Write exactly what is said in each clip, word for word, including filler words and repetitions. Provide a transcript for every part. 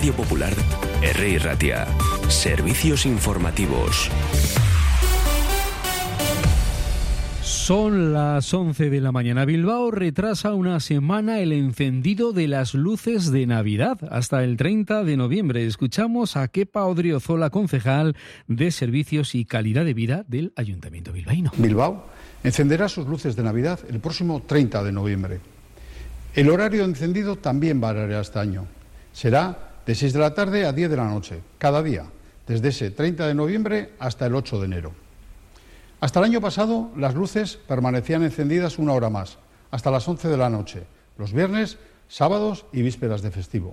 Radio Popular, R. Ratia. Servicios informativos. Son las once de la mañana. Bilbao retrasa una semana el encendido de las luces de Navidad hasta el treinta de noviembre. Escuchamos a Kepa Odriozola, concejal de Servicios y Calidad de Vida del Ayuntamiento bilbaíno. Bilbao encenderá sus luces de Navidad el próximo treinta de noviembre. El horario de encendido también variará este año. Será de seis de la tarde a diez de la noche, cada día, desde ese treinta de noviembre hasta el ocho de enero. Hasta el año pasado, las luces permanecían encendidas una hora más, hasta las once de la noche, los viernes, sábados y vísperas de festivo.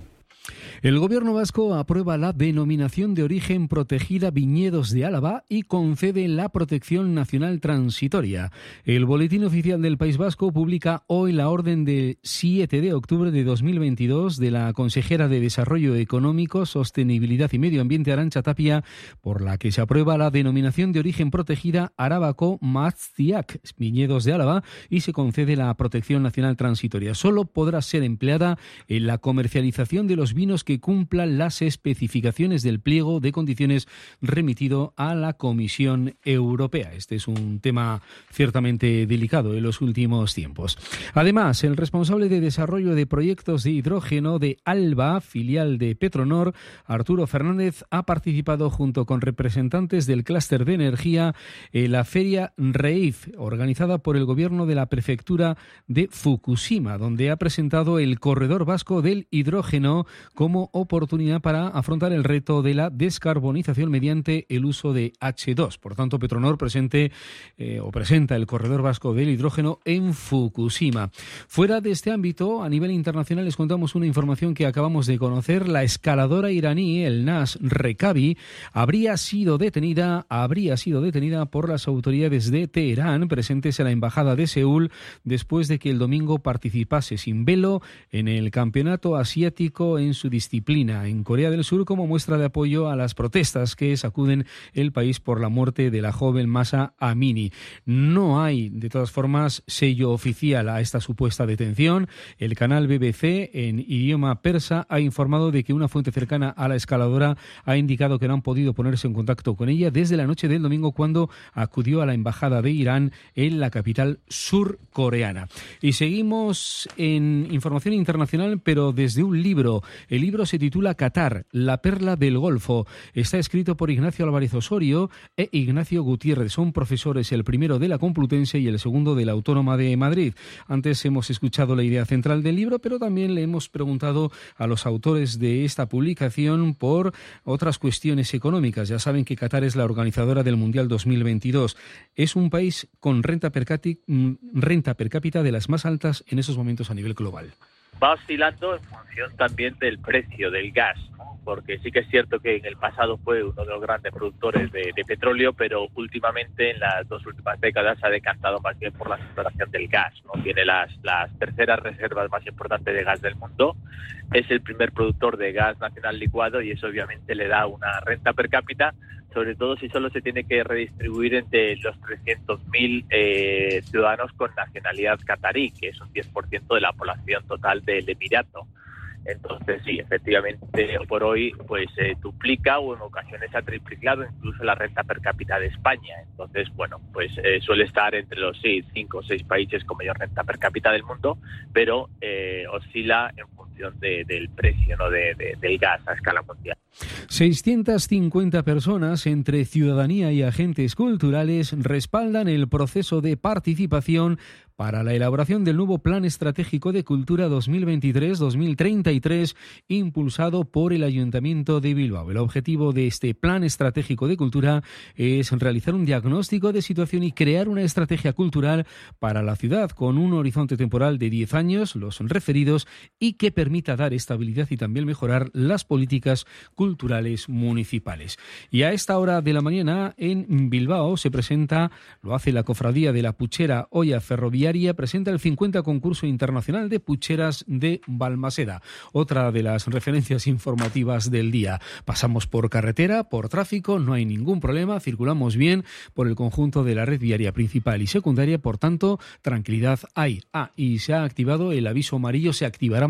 El Gobierno vasco aprueba la denominación de origen protegida Viñedos de Álava y concede la protección nacional transitoria. El Boletín Oficial del País Vasco publica hoy la orden de siete de octubre de dos mil veintidós de la consejera de Desarrollo Económico, Sostenibilidad y Medio Ambiente, Arantxa Tapia, por la que se aprueba la denominación de origen protegida Arabako Maaztiak, Viñedos de Álava, y se concede la protección nacional transitoria. Solo podrá ser empleada en la comercialización de los vinos que cumplan las especificaciones del pliego de condiciones remitido a la Comisión Europea. Este es un tema ciertamente delicado en los últimos tiempos. Además, el responsable de desarrollo de proyectos de hidrógeno de Alba, filial de Petronor, Arturo Fernández, ha participado junto con representantes del clúster de energía en la Feria REIF, organizada por el gobierno de la prefectura de Fukushima, donde ha presentado el corredor vasco del hidrógeno como oportunidad para afrontar el reto de la descarbonización mediante el uso de hache dos. Por tanto, Petronor presente, eh, o presenta el corredor vasco del hidrógeno en Fukushima. Fuera de este ámbito, a nivel internacional, les contamos una información que acabamos de conocer. La escaladora iraní, el Nas Rekabi, habría sido detenida, habría sido detenida por las autoridades de Teherán presentes en la embajada de Seúl después de que el domingo participase sin velo en el campeonato asiático en su disciplina en Corea del Sur, como muestra de apoyo a las protestas que sacuden el país por la muerte de la joven Mahsa Amini. No hay, de todas formas, sello oficial a esta supuesta detención. El canal B B C, en idioma persa, ha informado de que una fuente cercana a la escaladora ha indicado que no han podido ponerse en contacto con ella desde la noche del domingo, cuando acudió a la embajada de Irán en la capital surcoreana. Y seguimos en información internacional, pero desde un libro. El libro se titula Qatar, la perla del Golfo. Está escrito por Ignacio Álvarez Osorio e Ignacio Gutiérrez. Son profesores, el primero de la Complutense y el segundo de la Autónoma de Madrid. Antes hemos escuchado la idea central del libro, pero también le hemos preguntado a los autores de esta publicación por otras cuestiones económicas. Ya saben que Qatar es la organizadora del Mundial dos mil veintidós. Es un país con renta per cápita, renta per cápita de las más altas en esos momentos a nivel global. Va oscilando en función también del precio del gas, ¿no? Porque sí que es cierto que en el pasado fue uno de los grandes productores de, de petróleo, pero últimamente, en las dos últimas décadas, ha decantado más bien por la exploración del gas, ¿no? Tiene las, las terceras reservas más importantes de gas del mundo, es el primer productor de gas nacional licuado y eso obviamente le da una renta per cápita, sobre todo si solo se tiene que redistribuir entre los trescientos mil eh, ciudadanos con nacionalidad catarí, que es un diez por ciento de la población total del Emirato. Entonces, sí, efectivamente, por hoy pues eh, duplica o en ocasiones ha triplicado incluso la renta per cápita de España. Entonces, bueno, pues eh, suele estar entre los sí, cinco o seis países con mayor renta per cápita del mundo, pero eh, oscila en función de, del precio, ¿no? de, de, del gas a escala mundial. seiscientas cincuenta personas, entre ciudadanía y agentes culturales, respaldan el proceso de participación para la elaboración del nuevo Plan Estratégico de Cultura dos mil veintitrés dos mil treinta y tres, impulsado por el Ayuntamiento de Bilbao. El objetivo de este Plan Estratégico de Cultura es realizar un diagnóstico de situación y crear una estrategia cultural para la ciudad con un horizonte temporal de diez años, los referidos, y que permita dar estabilidad y también mejorar las políticas culturales municipales. Y a esta hora de la mañana en Bilbao se presenta, lo hace la Cofradía de la Puchera Olla Ferroviaria, presenta el cincuenta Concurso Internacional de Pucheras de Balmaseda, otra de las referencias informativas del día. Pasamos por carretera, por tráfico, no hay ningún problema, circulamos bien por el conjunto de la red viaria principal y secundaria, por tanto, tranquilidad hay. Ah, y se ha activado el aviso amarillo, se activará mañana miércoles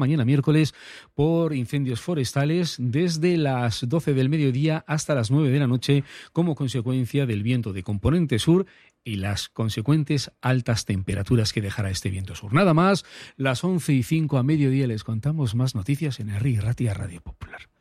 miércoles por incendios forestales desde las doce del mediodía hasta las nueve de la noche como consecuencia del viento de componente sur y las consecuentes altas temperaturas que dejará este viento sur. Nada más, las once y cinco a mediodía les contamos más noticias en Herri Ratia Radio Popular.